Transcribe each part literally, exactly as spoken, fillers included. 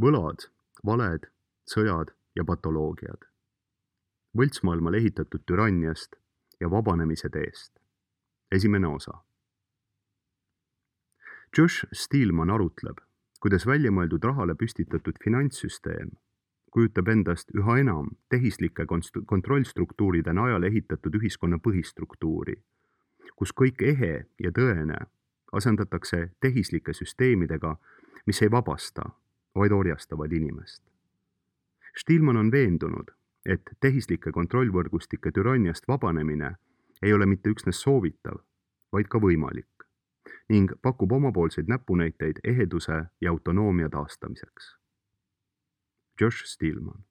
Võlad, valed, sõjad ja patoloogiad. Võltsmaailmale ehitatud türanniast ja vabanemise teest. Esimene osa. Josh Steelman arutleb, kuidas väljamõeldud rahale püstitatud finantssüsteem kujutab endast üha enam tehislike kontrollstruktuuride najal ehitatud ühiskonna põhistruktuuri, kus kõik ehe ja tõene asendatakse tehislike süsteemidega, mis ei vabasta, vaid orjastavad inimest. Steelman on veendunud, et tehislike kontrollvõrgustike türanniast vabanemine ei ole mitte üksnes soovitav, vaid ka võimalik ning pakub omapoolseid näpunäiteid eheduse ja autonoomia taastamiseks. Josh Steelman.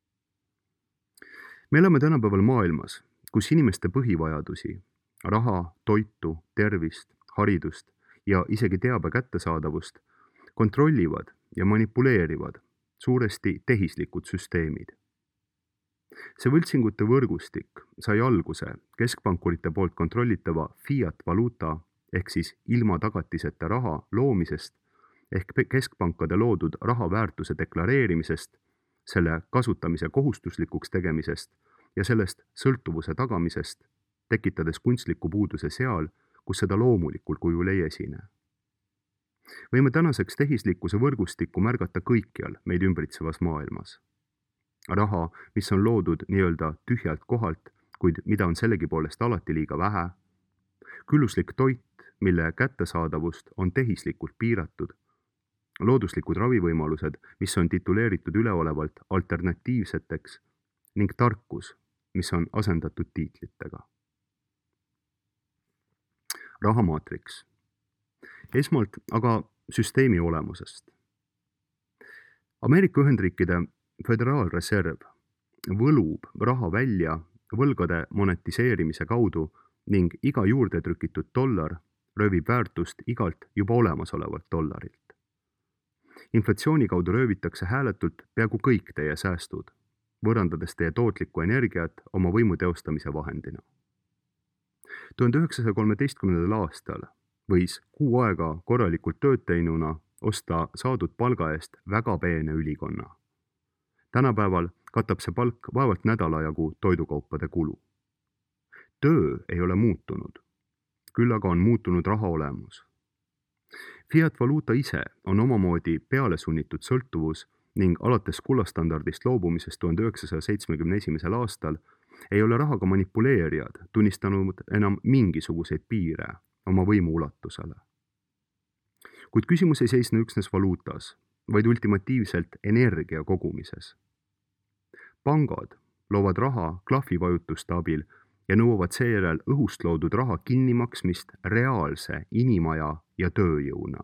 Me elame tänapäeval maailmas, kus inimeste põhivajadusi, raha, toitu, tervist, haridust ja isegi teabe kättesaadavust kontrollivad ja manipuleerivad suuresti tehislikud süsteemid. See võltsingute võrgustik sai alguse keskpankurite poolt kontrollitava fiat valuuta ehk siis ilma tagatiseta raha loomisest ehk keskpankade loodud raha väärtuse deklareerimisest, selle kasutamise kohustuslikuks tegemisest ja sellest sõltuvuse tagamisest, tekitades kunstliku puuduse seal, kus seda loomulikul kujul ei esine. Võime tänaseks tehislikkuse võrgustikku märgata kõikjal meid ümbritsevas maailmas. Raha, mis on loodud nii-öelda tühjalt kohalt, kuid mida on sellegipoolest alati liiga vähe, külluslik toit, mille kättesaadavust on tehislikult piiratud, looduslikud ravivõimalused, mis on tituleeritud üleolevalt alternatiivseteks ning tarkus, mis on asendatud tiitlitega. Rahamaatriks. Esmalt aga süsteemi olemusest. Ameerika Ühendriikide Föderaalreserv võlub raha välja võlgade monetiseerimise kaudu ning iga juurde trükitud dollar röövib väärtust igalt juba olemasolevalt dollarilt. Inflatsiooni kaudu röövitakse hääletult peaaegu kõik teie säästud, võõrandades teie tootlikku energiat oma võimu teostamise vahendina. tuhande üheksasaja kolmeteistkümnendal aastal võis kuu aega korralikult tööd teinuna osta saadud palga eest väga peene ülikonna. Tänapäeval katab see palk vaevalt nädala jagu toidukaupade kulu. Töö ei ole muutunud, küll aga on muutunud raha olemus. Fiat valuuta ise on omamoodi peale sunnitud sõltuvus ning alates kullastandardist loobumisest tuhande üheksasaja seitsmekümne esimesel aastal ei ole rahaga manipuleerijad tunnistanud enam mingisuguseid piire oma võimu ulatusele. Kuid küsimus ei seisne üksnes valuutas, vaid ultimatiivselt energia kogumises. Pangad loovad raha klahvivajutuste abil ja nõuavad seejärel õhust loodud raha kinnimaksmist reaalse inimaja ja tööjõuna.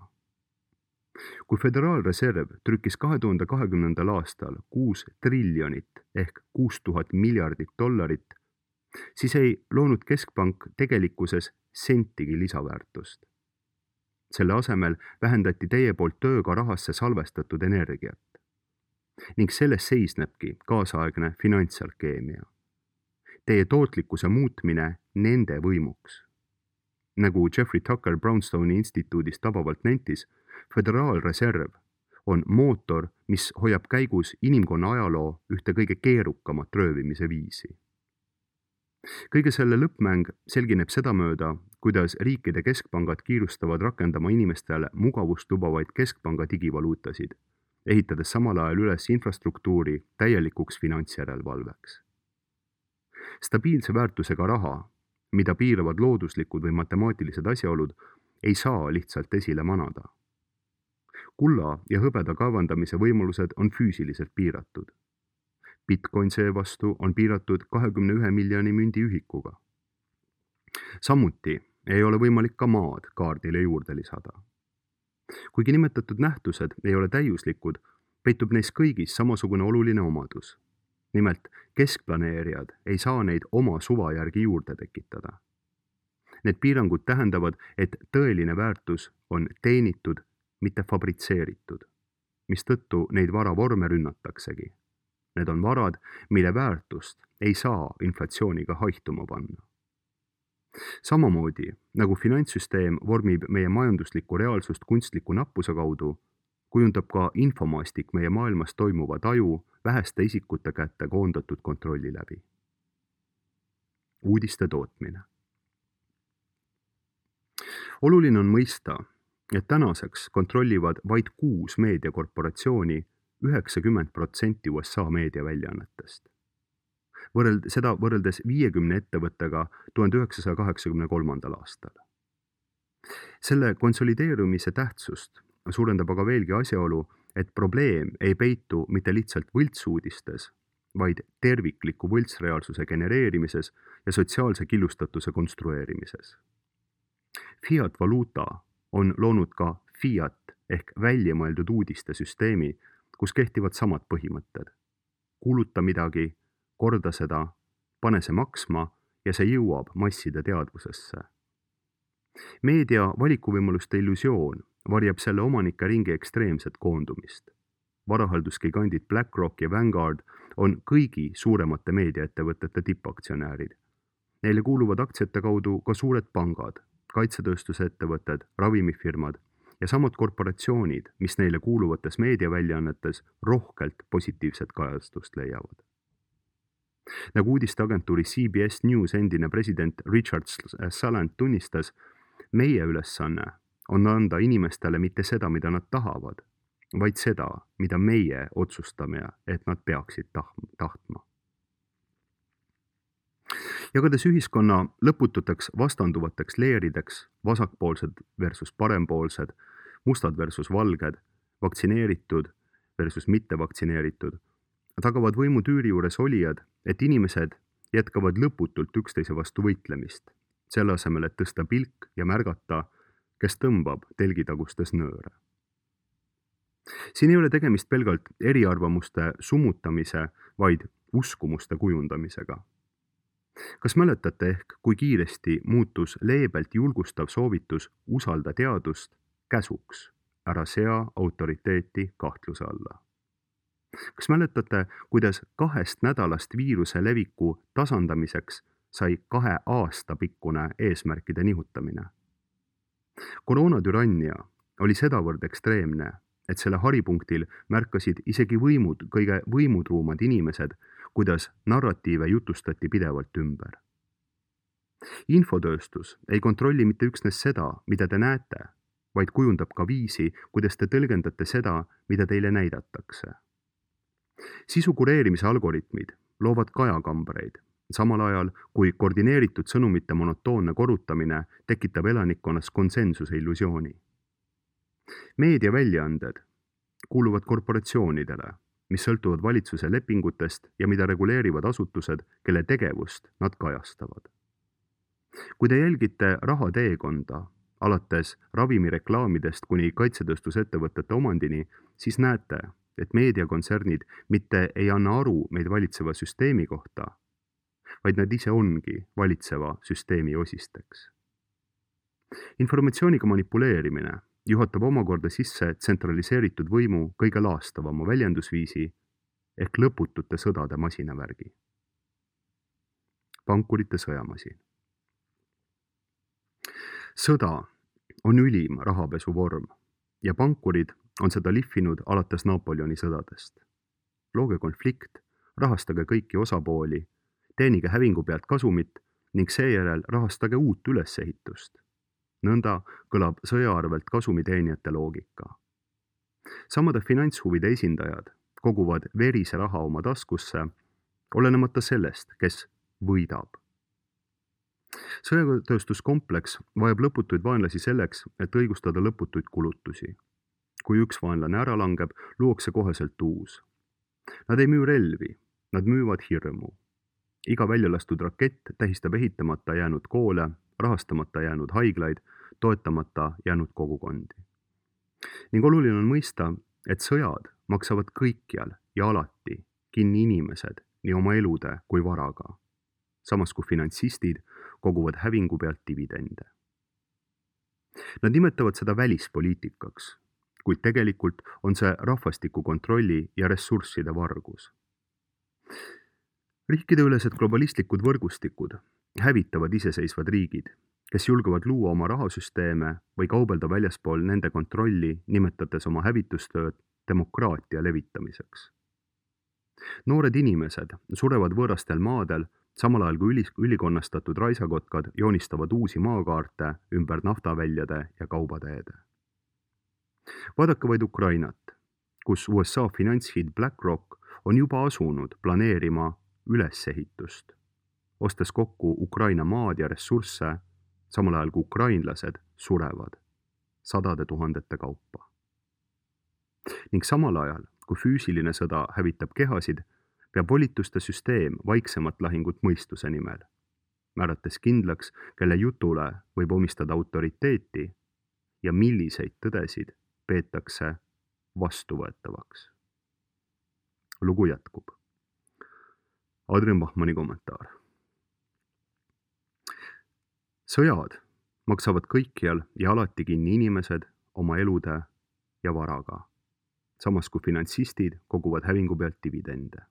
Kui Föderaalreserv trükkis kahe tuhande kahekümnendal aastal kuus triljonit ehk kuus tuhat miljardit dollarit, siis ei loonud keskpank tegelikkuses sentigi lisaväärtust. Selle asemel vähendati teie poolt tööga rahasse salvestatud energiat. Ning selles seisnebki kaasaegne finantsalkeemia. Teie tootlikkuse muutmine nende võimuks. Nagu Jeffrey Tucker Brownstone'i instituudist tabavalt nentis, Föderaalreserv on mootor, mis hoiab käigus inimkonna ajaloo ühte kõige keerukamat röövimise viisi. Kõige selle lõppmäng selgineb sedamööda, kuidas riikide keskpangad kiirustavad rakendama inimestele mugavust lubavaid keskpanga digivaluutasid, ehitades samal ajal üles infrastruktuuri täielikuks finantsjärelevalveks. Stabiilse väärtusega raha, mida piiravad looduslikud või matemaatilised asjaolud, ei saa lihtsalt esile manada. Kulla ja hõbeda kaevandamise võimalused on füüsiliselt piiratud. Bitcoin seevastu on piiratud kahekümne ühe miljoni mündi ühikuga. Samuti ei ole võimalik ka maad kaardile juurde lisada. Kuigi nimetatud nähtused ei ole täiuslikud, peitub neis kõigis samasugune oluline omadus. Nimelt, keskplaneerijad ei saa neid oma suva järgi juurde tekitada. Need piirangud tähendavad, et tõeline väärtus on teenitud, mitte fabritseeritud, mistõttu neid varavorme rünnataksegi. Need on varad, mille väärtust ei saa inflatsiooniga haihtuma panna. Samamoodi, nagu finantssüsteem vormib meie majanduslikku reaalsust kunstliku nappuse kaudu, kujundab ka infomaastik meie maailmas toimuva taju väheste isikute kätte koondatud kontrolli läbi. Uudiste tootmine. Oluline on mõista, et tänaseks kontrollivad vaid kuus meediakorporatsiooni üheksakümmend protsenti U S A meediaväljaannetest. Võrreld, seda võrreldes viiekümne ettevõttega tuhande üheksasaja kaheksakümne kolmandal aastal. Selle konsolideerumise tähtsust suurendab aga veelgi asjaolu, et probleem ei peitu mitte lihtsalt võltsuudistes, vaid tervikliku võltsreaalsuse genereerimises ja sotsiaalse killustatuse konstrueerimises. Fiat valuuta on loonud ka fiat ehk väljamõeldud uudiste süsteemi, kus kehtivad samad põhimõtted. Kuuluta midagi, korda seda, pane see maksma ja see jõuab masside teadvusesse. Meedia valikuvõimaluste illusioon varjab selle omanike ringi ekstreemset koondumist. Varahalduskigandid BlackRock ja Vanguard on kõigi suuremate meediaettevõtete tippaktsionäärid. Neile kuuluvad aktsiate kaudu ka suured pangad, kaitsetööstuse ettevõtted, ravimifirmad ja samad korporatsioonid, mis neile kuuluvates meediaväljaannetes rohkelt positiivset kajastust leiavad. Nagu uudisteagentuuri C B S News endine president Richard Salant tunnistas, meie ülesanne on anda inimestele mitte seda, mida nad tahavad, vaid seda, mida meie otsustame, et nad peaksid tahtma. Jagades ühiskonna lõpututeks vastanduvateks leerideks, vasakpoolsed versus parempoolsed, mustad versus valged, vaktsineeritud versus mitte vaktsineeritud, tagavad võimutüüri juures olijad, et inimesed jätkavad lõputult üksteise vastu võitlemist, selle asemel, et tõsta pilk ja märgata, kes tõmbab telgitagustes nööre. Siin ei ole tegemist pelgalt eriarvamuste summutamise, vaid uskumuste kujundamisega. Kas mäletate ehk, kui kiiresti muutus leebelt julgustav soovitus usalda teadust käsuks, ära sea autoriteeti kahtluse alla? Kas mäletate, kuidas kahest nädalast viiruse leviku tasandamiseks sai kahe aasta pikkune eesmärkide nihutamine? Koroonatürannia oli sedavõrd ekstreemne, et selle haripunktil märkasid isegi võimud, kõige võimutruumad inimesed, kuidas narratiive jutustati pidevalt ümber. Infotööstus ei kontrolli mitte üksnes seda, mida te näete, vaid kujundab ka viisi, kuidas te tõlgendate seda, mida teile näidatakse. Sisu kureerimise algoritmid loovad kajakambreid, samal ajal kui koordineeritud sõnumite monotoonne korrutamine tekitab elanikkonnas konsensuse illusiooni. Meediaväljaanded kuuluvad korporatsioonidele, mis sõltuvad valitsuse lepingutest ja mida reguleerivad asutused, kelle tegevust nad kajastavad. Kui te jälgite raha teekonda, alates ravimireklaamidest kuni kaitsetööstusettevõtete omandini, siis näete, et meediakontsernid mitte ei anna aru meid valitseva süsteemi kohta, vaid nad ise ongi valitseva süsteemi osisteks. Informatsiooniga manipuleerimine juhatab omakorda sisse tsentraliseeritud võimu kõige laastavama väljendusviisi ehk lõputute sõdade masinavärgi. Pankurite sõjamasin. Sõda on ülim rahapesu vorm ja pankurid on seda lihvinud alates Napoleoni sõdadest. Looge konflikt, rahastage kõiki osapooli, teenige hävingu pealt kasumit ning seejärel rahastage uut ülesehitust. Nõnda kõlab sõja arvelt kasumiteenijate loogika. Samade finantshuvide esindajad koguvad verise raha oma taskusse, olenemata sellest, kes võidab. Sõjatööstuskompleks vajab lõputuid vaenlasi selleks, et õigustada lõputuid kulutusi. Kui üks vaenlane ära langeb, luuakse koheselt uus. Nad ei müü relvi, nad müüvad hirmu. Iga väljalastud rakett tähistab ehitamata jäänud koole, rahastamata jäänud haiglaid, toetamata jäänud kogukondi. Ning oluline on mõista, et sõjad maksavad kõikjal ja alati kinni inimesed nii oma elude kui varaga, samas kui finantsistid koguvad hävingu pealt dividende. Nad nimetavad seda välispoliitikaks, kuid tegelikult on see rahvastiku kontrolli ja ressursside vargus. Riikideülesed globalistlikud võrgustikud hävitavad iseseisvad riigid, kes julgevad luua oma rahasüsteeme või kaubelda väljaspool nende kontrolli, nimetades oma hävitustööd demokraatia levitamiseks. Noored inimesed surevad võõrastel maadel, samal ajal kui ülis- ülikonnastatud raisakotkad joonistavad uusi maakaarte ümber naftaväljade ja kaubateede. Vaadake vaid Ukrainat, kus U S A finantshiid BlackRock on juba asunud planeerima ülesehitust, ostes kokku Ukraina maad ja ressursse, samal ajal kui ukrainlased surevad sadade tuhandete kaupa. Ning samal ajal, kui füüsiline sõda hävitab kehasid, peab volituste süsteem vaiksemat lahingut mõistuse nimel, määrates kindlaks, kelle jutule võib omistada autoriteeti ja milliseid tõdesid peetakse vastuvõetavaks. Lugu jätkub. Adrian Bachmanni kommentaar. Sõjad maksavad kõikjal ja alati kinni inimesed oma elude ja varaga, samas kui finantsistid koguvad hävingu pealt dividende.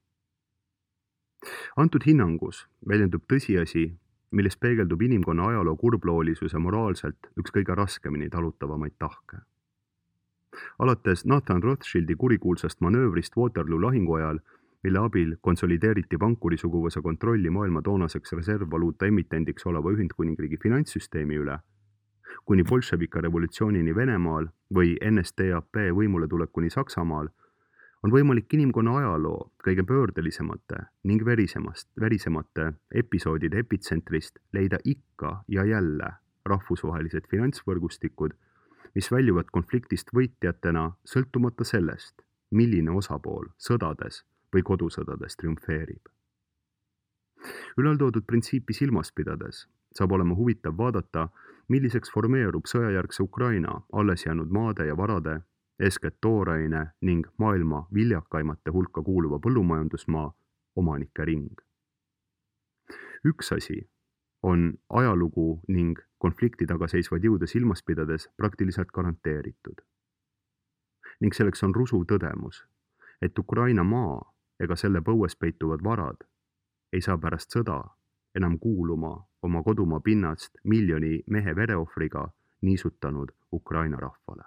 Antud hinnangus väljendub tõsiasi, milles peegeldub inimkonna ajaloo kurbloolisuse moraalselt üks kõige raskemini talutavamaid tahke. Alates Nathan Rothschildi kurikuulsast manöövrist Waterloo lahingu ajal, mille abil konsolideeriti pankuri suguvõsa kontrolli maailma toonaseks reservvaluuta emitendiks oleva Ühendkuningriigi finantssüsteemi üle, kuni bolševika revolutsioonini Venemaal või N S D A P võimule tulekuni Saksamaal, on võimalik inimkonna ajaloo kõige pöördelisemate ning verisemast, verisemate episoodide epitsentrist leida ikka ja jälle rahvusvahelised finantsvõrgustikud, mis väljuvad konfliktist võitjatena sõltumata sellest, milline osapool sõdades või kodusõdades triumfeerib. Ülaltoodud printsiipi silmas pidades saab olema huvitav vaadata, milliseks formeerub sõjajärgse Ukraina alles jäänud maade ja varade, eeskätt tooraine ning maailma viljakaimate hulka kuuluva põllumajandusmaa omanike ring. Üks asi on ajalugu ning konflikti taga seisvaid jõude silmas pidades praktiliselt garanteeritud. Ning selleks on rusuv tõdemus, et Ukraina maa ega selle põues peituvad varad ei saa pärast sõda enam kuuluma oma kodumaa pinnast miljoni mehe vereohvriga niisutanud Ukraina rahvale.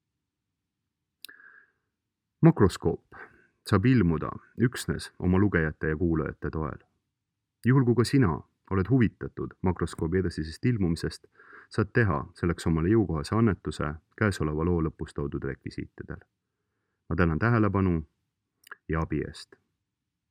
Makroskoop saab ilmuda üksnes oma lugejate ja kuulajate toel. Juhul kui ka sina oled huvitatud makroskoobi edasisest ilmumisest, saad teha selleks omale jõukohase annetuse käesoleva loo lõpus toodud rekvisiitidel. Ma tänan tähelepanu ja abi eest.